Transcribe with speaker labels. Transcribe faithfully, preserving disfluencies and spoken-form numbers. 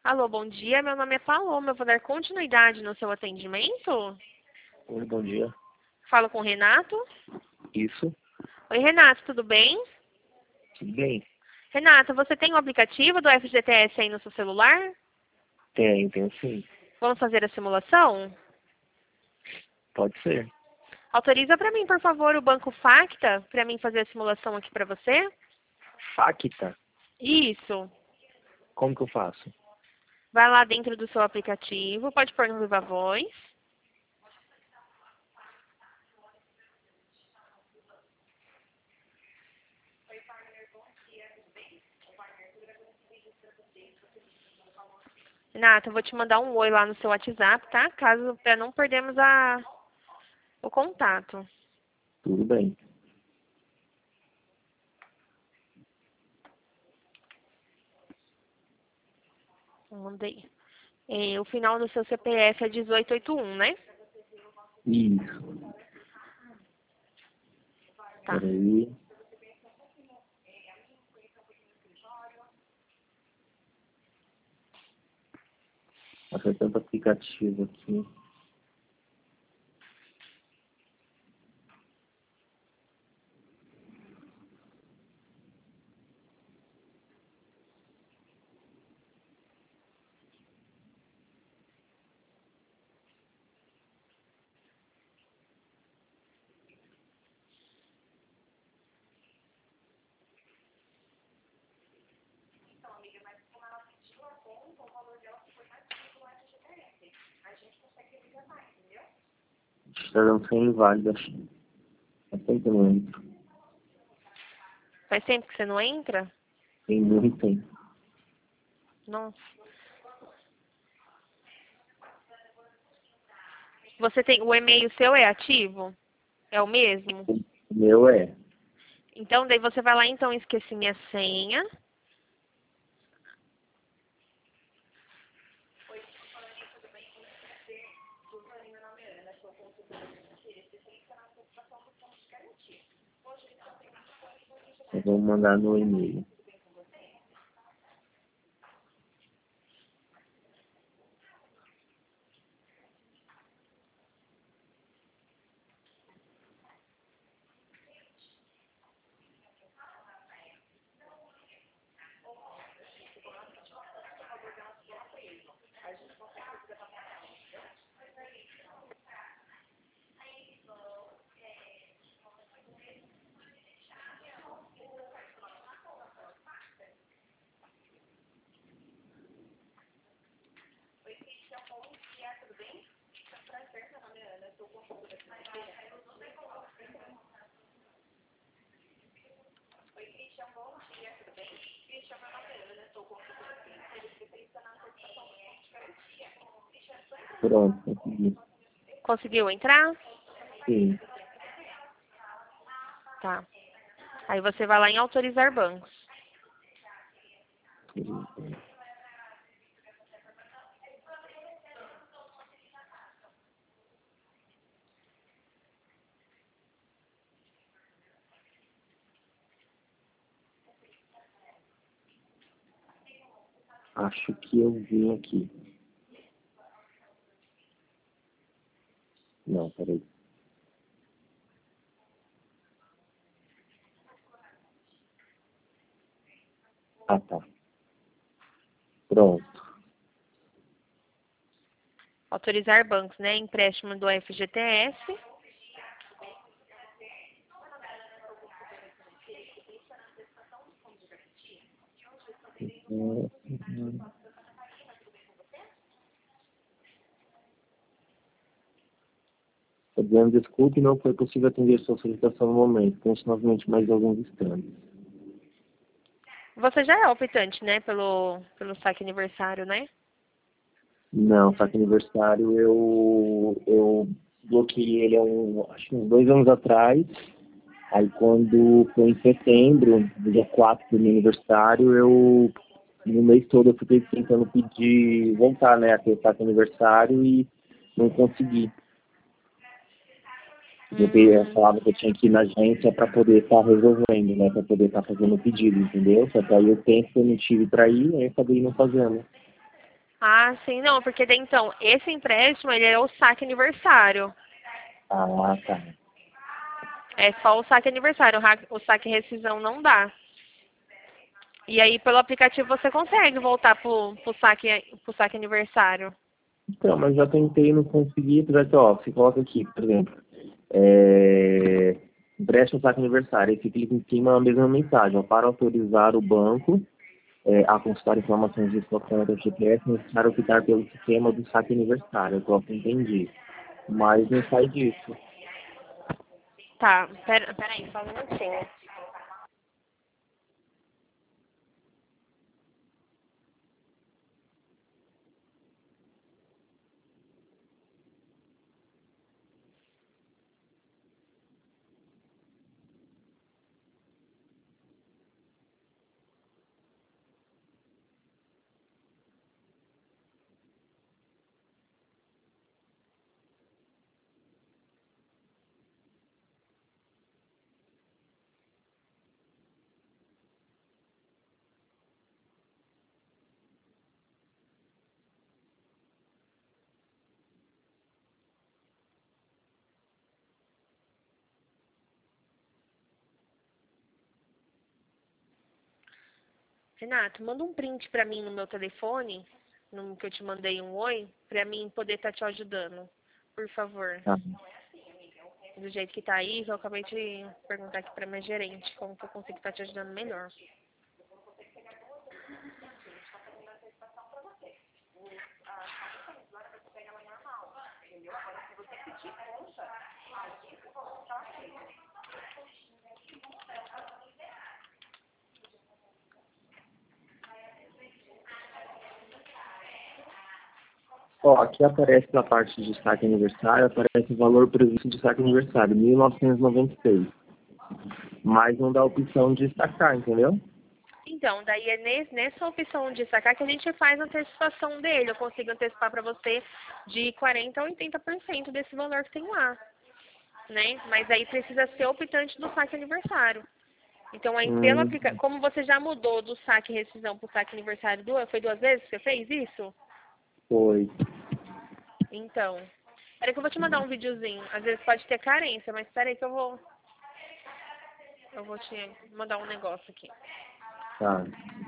Speaker 1: Alô, bom dia. Meu nome é Paloma. Eu vou dar continuidade no seu atendimento.
Speaker 2: Oi, bom dia.
Speaker 1: Falo com o Renato.
Speaker 2: Isso,
Speaker 1: Oi, Renato, tudo bem?
Speaker 2: tudo bem?
Speaker 1: Renato, você tem o aplicativo do F G T S aí no seu celular?
Speaker 2: Tenho, tenho sim.
Speaker 1: Vamos fazer a simulação?
Speaker 2: Pode ser.
Speaker 1: Autoriza para mim, por favor, o banco Facta para mim fazer a simulação aqui para você?
Speaker 2: Facta,
Speaker 1: Isso.
Speaker 2: como que eu faço?
Speaker 1: Vai lá dentro do seu aplicativo, pode pôr no Viva Voz. Renato, eu vou te mandar um oi lá no seu WhatsApp, tá? Caso para não perdermos a, o contato.
Speaker 2: Tudo bem.
Speaker 1: Mandei. É, o final do seu C P F é dezoito oitenta e um, né?
Speaker 2: Isso.
Speaker 1: Tá.
Speaker 2: Peraí. Acessando o aplicativo aqui. Está dando sem inválido, acho. Faz tempo que eu não entro.
Speaker 1: Faz tempo que você não entra?
Speaker 2: Tem muito tempo.
Speaker 1: Nossa. Você tem, o e-mail seu é ativo? É o mesmo?
Speaker 2: O meu é.
Speaker 1: Então, daí você vai lá, então, esqueci minha senha.
Speaker 2: Eu vou mandar no e-mail. Pronto, consegui.
Speaker 1: Conseguiu entrar?
Speaker 2: Sim.
Speaker 1: Tá. Aí você vai lá em autorizar bancos.
Speaker 2: Acho que eu vim aqui. Não, peraí. Ah, tá. Pronto.
Speaker 1: Autorizar bancos, né? Empréstimo do F G T S.
Speaker 2: Uhum, uhum. Tô dizendo desculpe, não foi possível atender sua solicitação no momento. Tente novamente mais alguns instantes.
Speaker 1: Você já é optante, né? Pelo, pelo saque aniversário, né?
Speaker 2: Não, saque aniversário eu, eu bloqueei ele há um, acho que uns dois anos atrás. Aí quando foi em setembro, no dia quatro do meu aniversário, eu no mês todo eu fiquei tentando pedir, voltar, né, a ter saque aniversário e não consegui. Eu pe- eu
Speaker 1: Hum,
Speaker 2: falava que eu tinha que ir na agência para poder estar resolvendo, né? Para poder estar fazendo o pedido, entendeu? Só que aí o tempo que eu não tive para ir, aí eu acabei não fazendo.
Speaker 1: Ah, sim, não, porque daí, então, esse empréstimo, ele é o saque aniversário.
Speaker 2: Ah, tá.
Speaker 1: É só o saque aniversário, o ra- o saque rescisão não dá. E aí, pelo aplicativo, você consegue voltar pro, pro saque, pro saque aniversário.
Speaker 2: Então, mas já tentei, não consegui, apesar que, ó, você coloca aqui, por exemplo, é, empréstimo saque aniversário, aí você clica em cima a mesma mensagem, ó, para autorizar o banco é, a consultar informações de sua conta G P S, é necessário optar pelo sistema do saque aniversário, eu gosto, entendi. Mas não sai disso.
Speaker 1: Tá, pera, pera aí, só um minutinho. Renato, manda um print pra mim no meu telefone, no que eu te mandei um oi, pra mim poder estar te ajudando. Por favor.
Speaker 2: Tá.
Speaker 1: Do jeito que tá aí, que eu acabei de perguntar aqui pra minha gerente, como que eu consigo estar te ajudando melhor.
Speaker 2: Ó, aqui aparece na parte de saque aniversário, aparece o valor previsto de saque aniversário, mil novecentos e noventa e seis. Mas não dá a opção de sacar, entendeu?
Speaker 1: Então, daí é nes- nessa opção de sacar que a gente faz a antecipação dele. Eu consigo antecipar para você de quarenta a oitenta por cento desse valor que tem lá, né? Mas aí precisa ser optante do saque aniversário. Então, aí pelo
Speaker 2: Hum,
Speaker 1: aplica... como você já mudou do saque rescisão para o saque aniversário duas, foi duas vezes que você fez isso?
Speaker 2: foi.
Speaker 1: Então, peraí que eu vou te mandar um videozinho. Às vezes pode ter carência, mas peraí que eu vou, eu vou te mandar um negócio aqui.
Speaker 2: Tá.